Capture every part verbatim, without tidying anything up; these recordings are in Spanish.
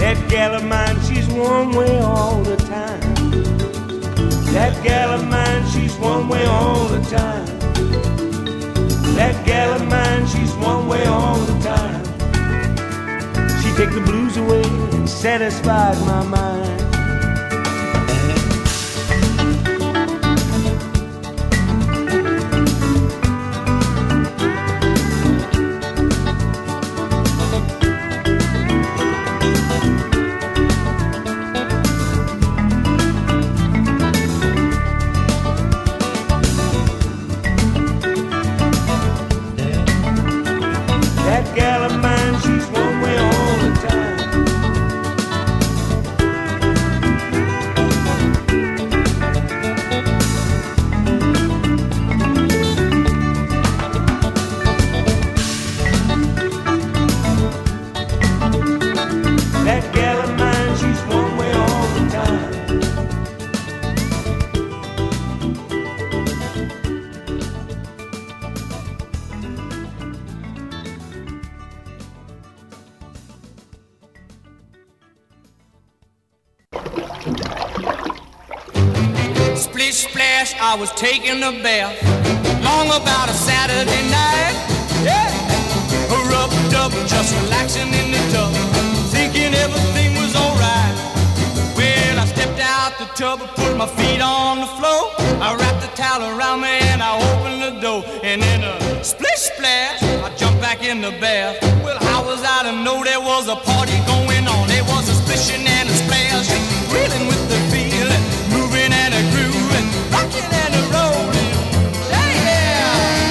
That gal of mine, she's one way all the time. That gal of mine, she's one way all the time. That gal of mine, she's one way all the time. She take the blues away and satisfied my mind. I was taking a bath long about a Saturday night. Yeah, rubbed up, just relaxing in the tub, thinking everything was alright. Well, I stepped out the tub and put my feet on the floor. I wrapped the towel around me and I opened the door. And in a splish splash, I jumped back in the bath. Well, how was I to know there was a party going on? There was a splishing and a splash, reeling with the feeling, moving and a grooving, rocking and a rolling. Yeah, yeah.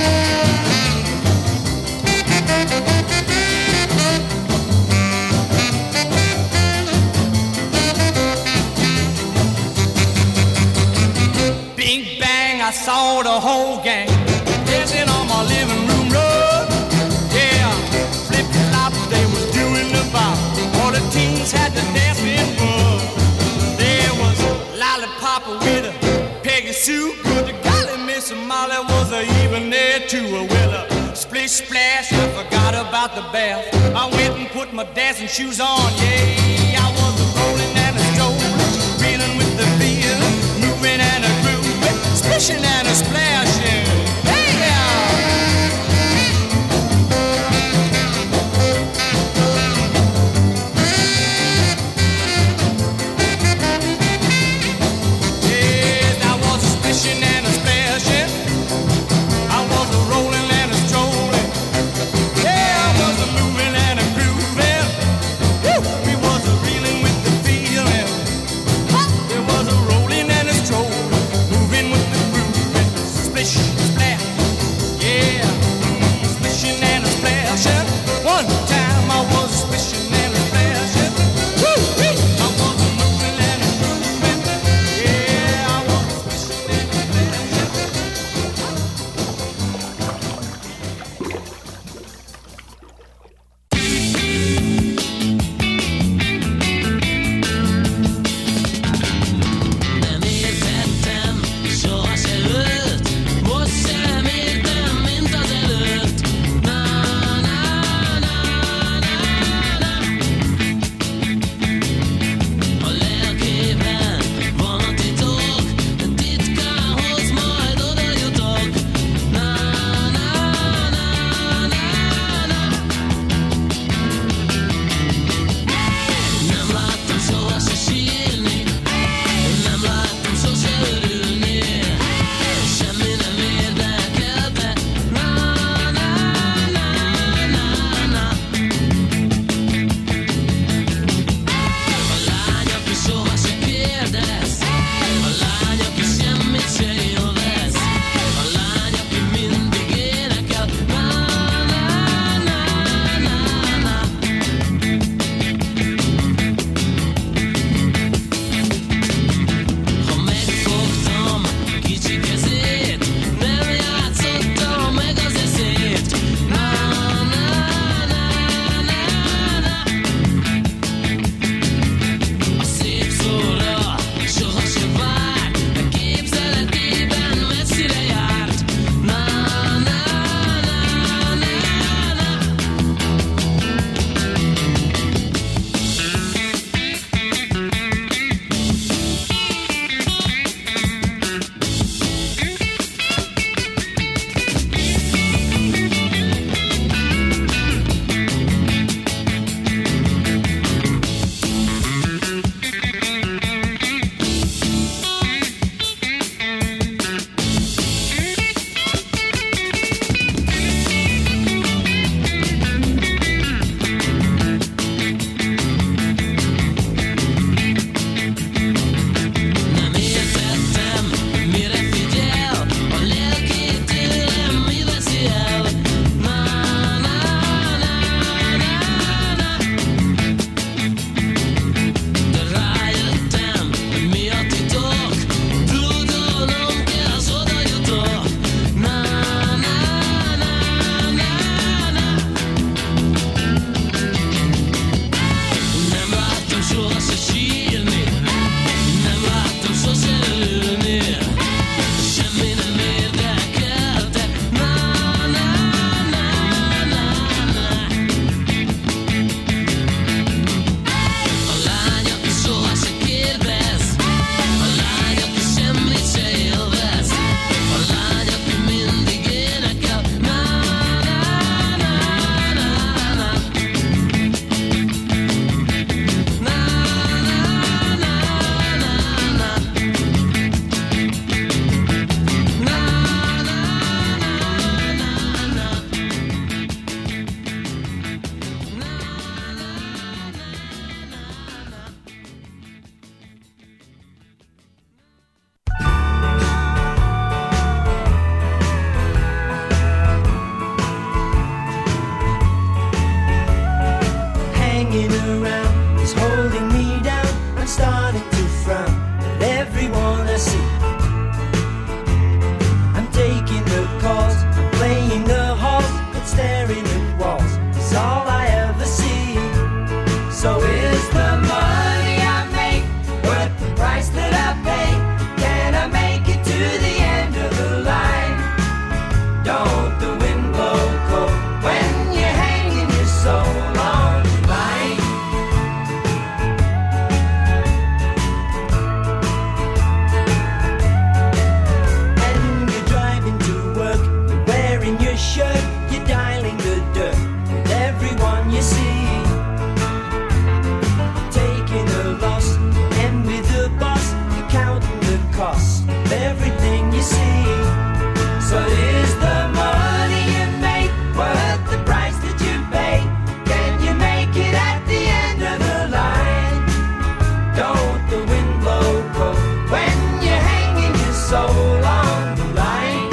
Bing bang, I saw the whole gang dancing on my living room rug. Yeah, flip flop, they was doing the bop. All the teens had the dancing bug. There was Lollipop with a Peggy Sue, but the golly Miss Molly was a even there too. Well, a splish splash, I forgot about the bath. I went and put my dancing shoes on. Yeah, I was a rolling and a strolling, reeling with the feel, moving and a grooving, splishing and a splashing. Splash, hanging around is holding me down. I'm starting to frown at everyone I see. I'm taking the calls, I'm playing the halls, but staring at walls is all I ever see. So is the money I make worth the price that I pay? Can I make it to the end of the line? Don't the wind blow cold when you're hanging your soul on the line? And you're driving to work, you're wearing your shirt, you're dialing the dirt with everyone you see. Taking a loss, and with the boss, you're counting the cost of everything you see. So is the money you make worth the price that you pay? Can you make it at the end of the line? Don't the wind blow cold when you're hanging your soul on the line?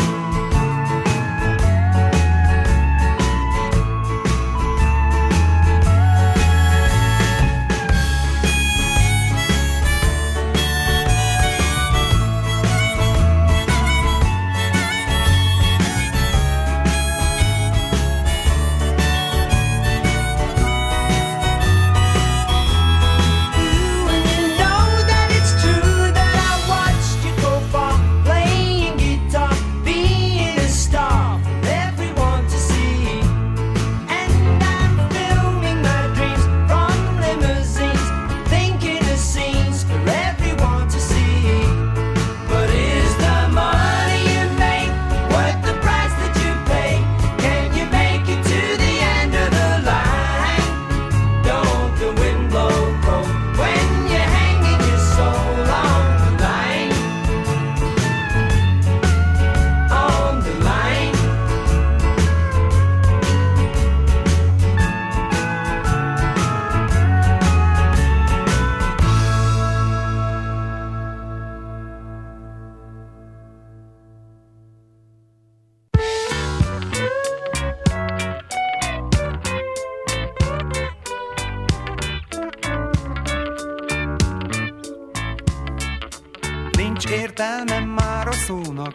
Nincs értelme már a szónak,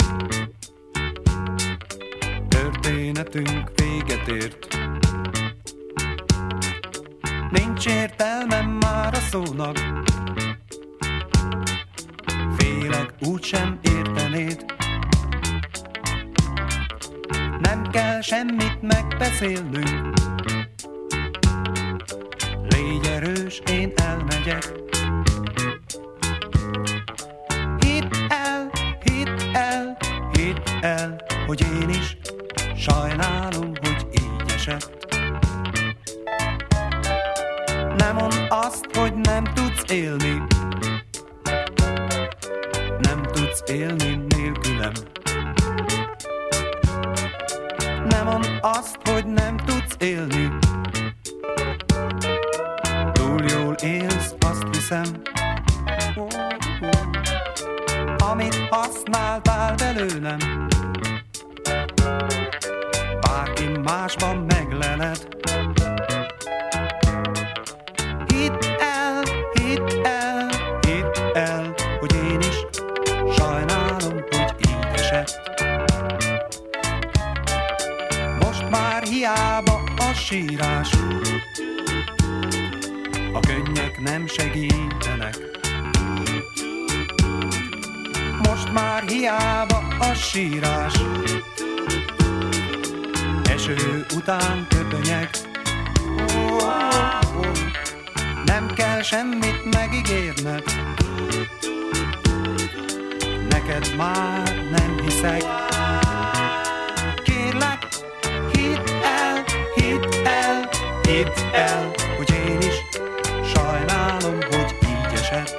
történetünk véget ért. Nincs értelme már a szónak, félek úgysem értenéd. Nem kell semmit megbeszélnünk, légy erős, én elmegyek. Hidd el, hidd el, hidd el, hogy én is sajnálom, hogy így esett. Ne mondd azt, hogy nem tudsz élni, nem tudsz élni nélkülem. Ne mondd azt, hogy nem tudsz élni, túl jól élsz, azt hiszem. Amit használtál belőlem, bárki másban megleled. Hidd el, hidd el, hidd el, hogy én is sajnálom, hogy így esett. Most már hiába a sírás, a könnyek nem segítenek. Most már hiába a sírás, eső után köpönyeg. Nem kell semmit megígérned, neked már nem hiszek. Kérlek, hidd el, hidd el, hidd el, hogy én is sajnálom, hogy így esett.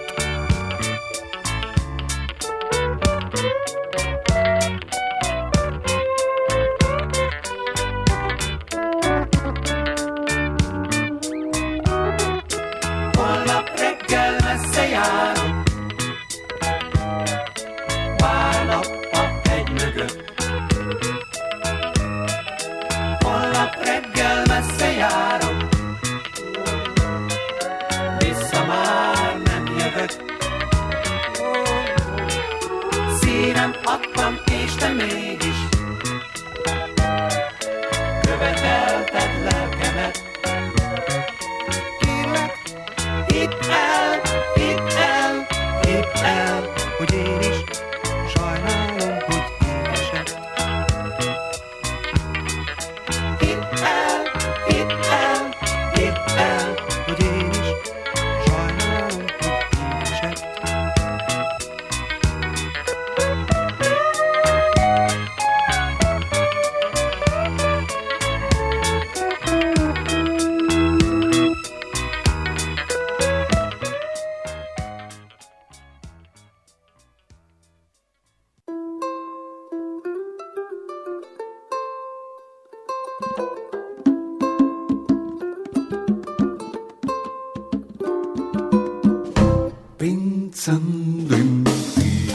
pensando en ti,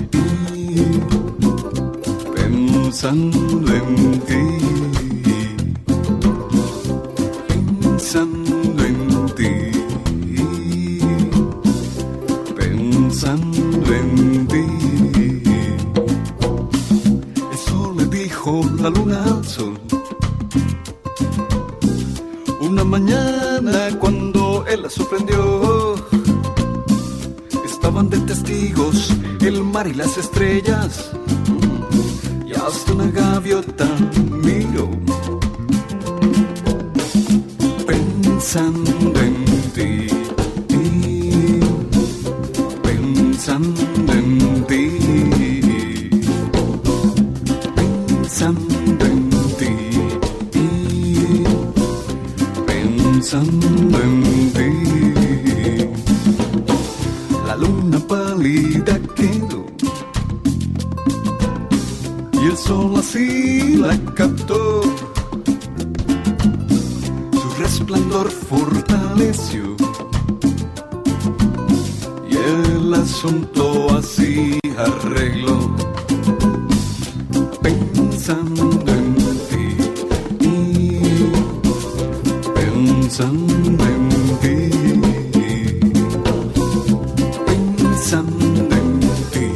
pensando en ti, pensando en ti, pensando en ti. Eso le dijo la luna al sol una mañana cuando él la sorprendió. Estaban de testigos el mar y las estrellas, y hasta una gaviota miró. Pensando en ti, pensando en ti, pensando en ti, pensando en ti. La luna pálida quedó y el sol así la captó. Su resplandor fortaleció y el asunto así arregló. Pensando en ti, pensando en ti, pensando en ti,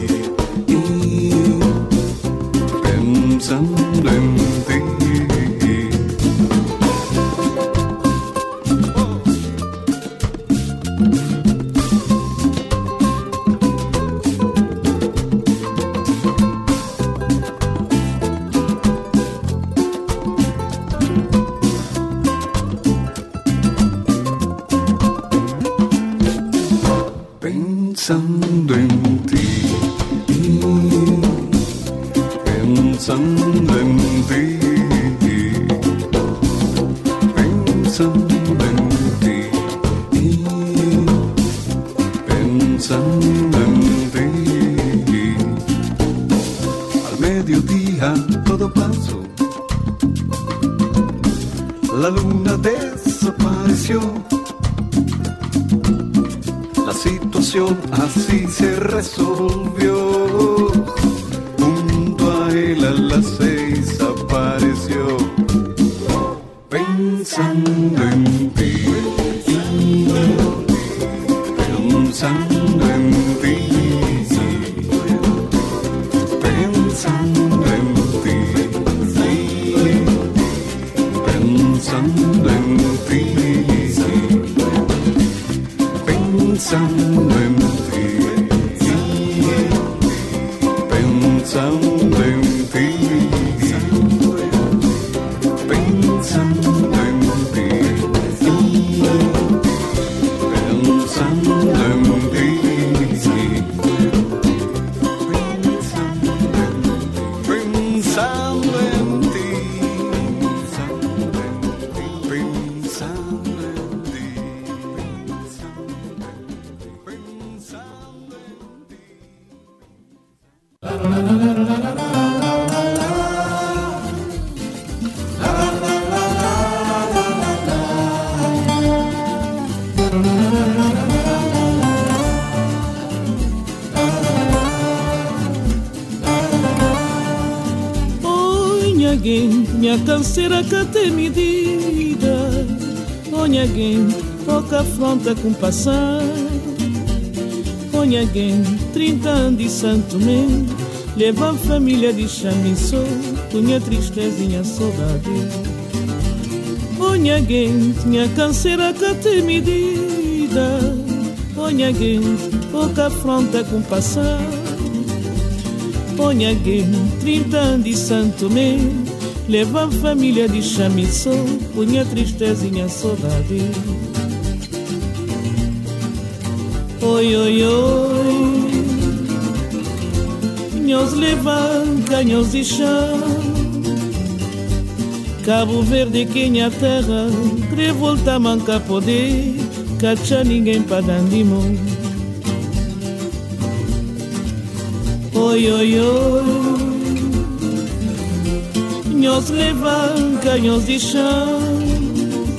pensando en ti. Pensando en ti, pensando en ti, pensando en ti, pensando en ti. Al mediodía todo pasó, la luna desapareció. La situación así se resolvió. Junto a él a las seis apareció. Pensando en ti, pensando en ti, pensando en ti, pensando en ti. Pensando en ti, pensando en ti, pensando en ti, pensando en ti, pensando en ti, pensando en ti. Minha canseira que tem medida, olha alguém toca afronta com passar. Olha alguém trinta anos de Santo Tomé, leva a família de Chamiçô, minha tristezinha saudade. Olha alguém minha canseira que tem medida, olha alguém toca afronta com passar. Olha alguém trinta anos de Santo Tomé, leva a família de Chamiçô, punha tristezinha saudade. Oi, oi, oi, nós levanca, nós de chão, Cabo Verde, Quênia, terra, revolta, manca poder, cacha ninguém pra dar de mão. Oi, oi, oi, nós levanca, nós de chão,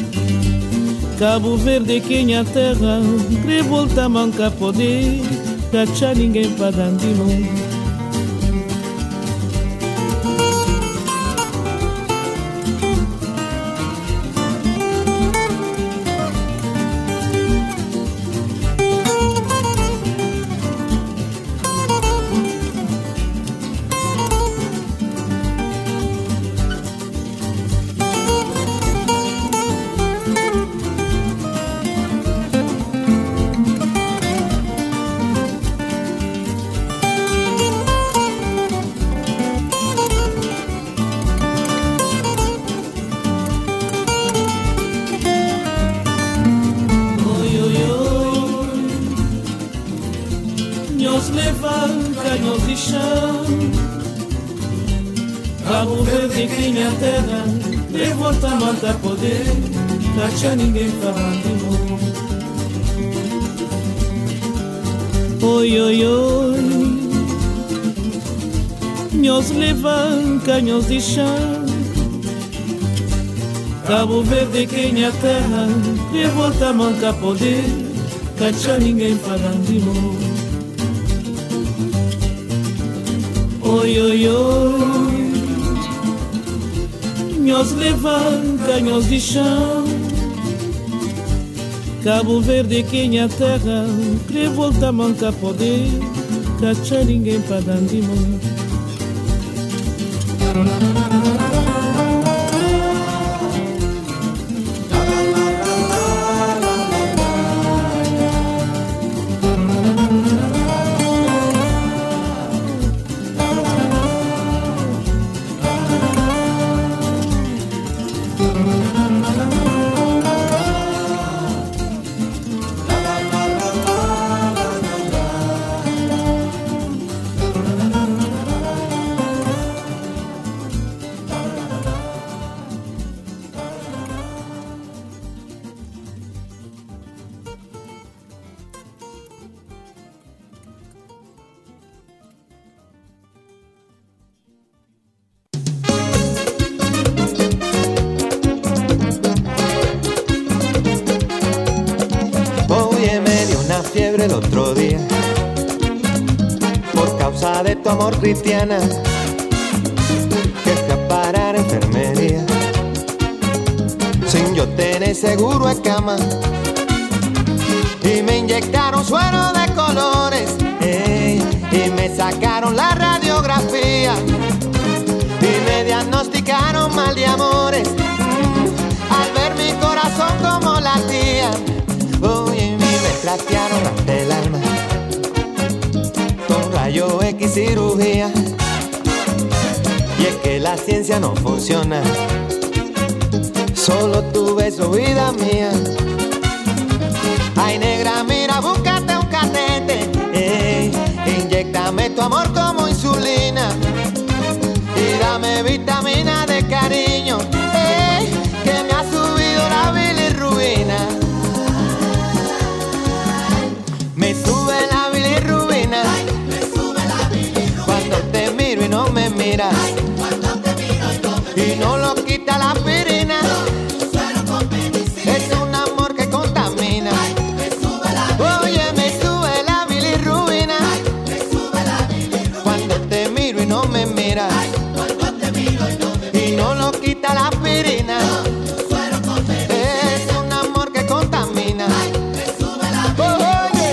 Cabo Verde, Quênia, terra, revolta, manca poder, cacha ninguém pra dandimo. Ninguém falando. Oi, oi, oi. Nós levam canhões de chão. Cabo Verde, quem a terra, revolta manca poder. Cacha ninguém falando. Oi, oi, oi. Nós levam canhões de chão. Cabo Verde, quem a terra, revolta manca poder, cacha ninguém pra dandimo. El otro día, por causa de tu amor, cristiana, que fui a parar a enfermería, sin yo tener seguro de cama, y me inyectaron suero de colores, ey, y me sacaron la radiografía, y me diagnosticaron mal de amores, al ver mi corazón como latía. Oye, me trastearon ante el alma con rayo X cirugía, y es que la ciencia no funciona, solo tu beso, vida mía. Ay, negra, mira, búscate un catete, ey, inyéctame tu amor como insulina, y dame vitamina de cariño, ey, que me ha subido la bilirrubina. Me sube la bilirrubina, ay, me sube la bilirrubina. Cuando te miro y no me miras, ay, cuando te miro y no me miras. Y no lo quita la aspirina, no, suero con medicina. Es un amor que contamina, ay, me sube la bilirrubina. Oye, me sube la bilirrubina, ay, me sube la bilirrubina. Cuando te miro y no me miras, ay, cuando te miro y no me miras. Y no lo quita la aspirina, no, suero con medicina. Es un amor que contamina, ay, me sube la bilirrubina.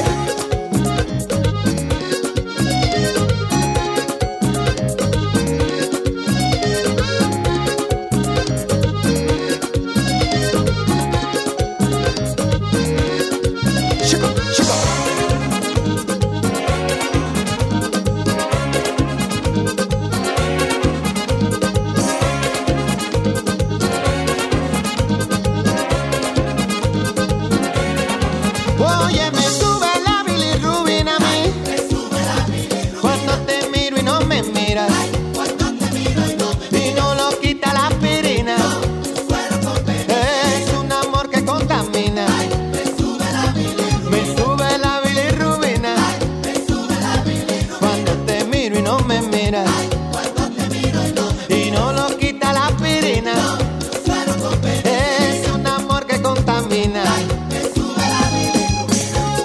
Oye, me sube la bilirrubina a mí, me sube la bilirrubina. Cuando te miro y no me miras, ay, cuando te miro y no me miras. Y no lo quita la aspirina, no, suero con medicina. Es un amor que contamina, ay, me sube la bilirrubina. Me sube la bilirrubina, ay, me sube la bilirrubina. Cuando te miro y no me miras, ay, cuando te miro y no me miras. Y no lo quita la aspirina, no, suero con medicina. Es un amor que contamina, ay, me sube la bilirrubina.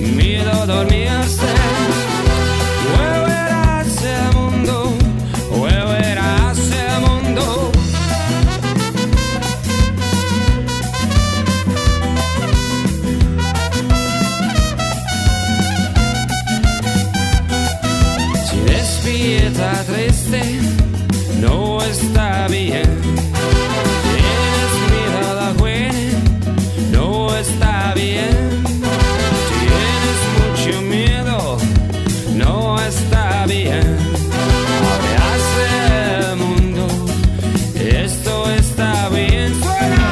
miedo a dormirse. Volver hacia el mundo, volver hacia el mundo. Si despierta triste, no está bien. Tienes mirada buena, no está bien. Tienes mucho miedo, no está bien. Abre hacia el mundo, esto está bien. ¡Suena!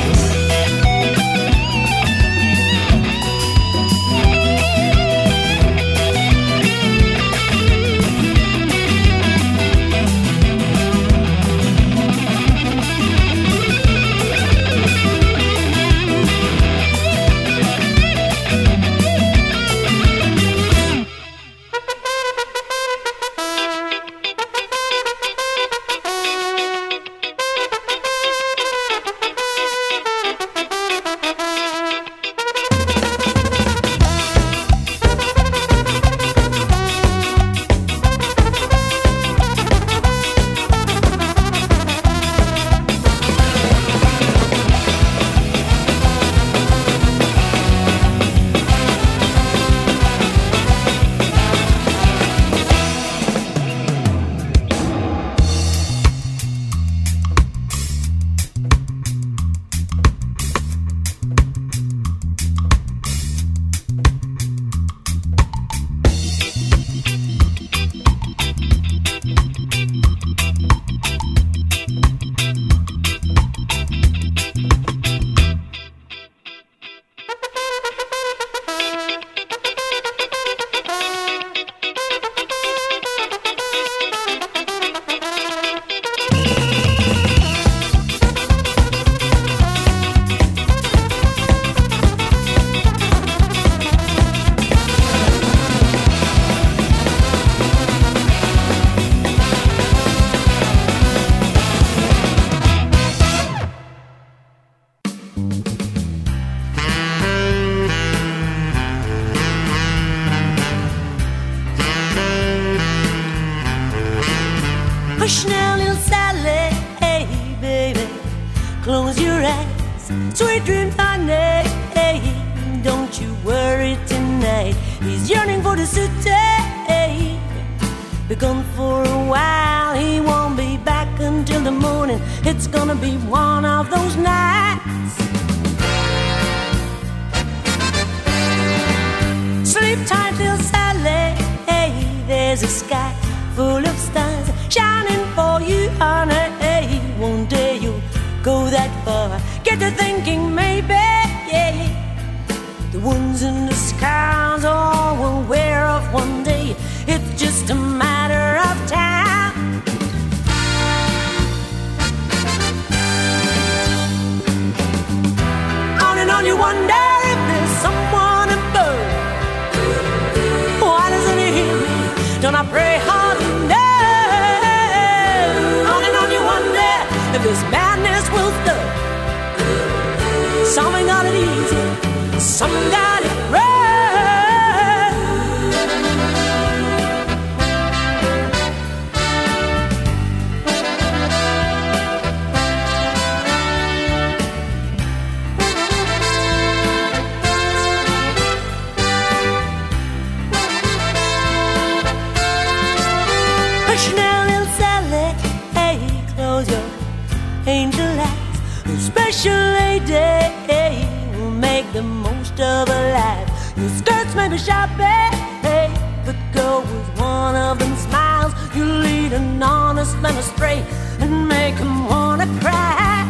Hush now, little Sally, hey baby, close your eyes, sweet dreams, honey, hey, don't you worry tonight. He's yearning for the city, hey, be gone for a while. He won't be back until the morning. It's gonna be one of those nights. Sleep tight, little Sally, hey, there's a sky full of stars shining for you, honey. Hey, one day you'll go that far. Get to thinking maybe, yeah, the ones in the skies all will wear off one day. It's just a matter of time. On and on you wonder if there's someone above. Why doesn't he hear me? Don't I pray hard enough? If this madness will stop, some got it easy, some got it rough. Hush now, little Sally, hey, close your angel eyes. A special lady, hey, will make the most of her life. Your skirts may be shabby, hey, but go with one of them smiles. You lead an honest man astray and make him wanna cry.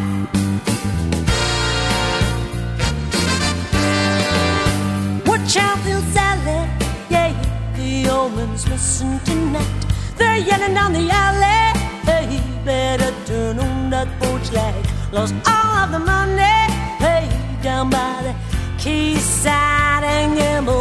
Watch out, little Sally, yeah, the omens listen tonight. They're yelling down the alley, hey, better turn on that porch light. Lost all of the money, hey, down by the quayside and gamble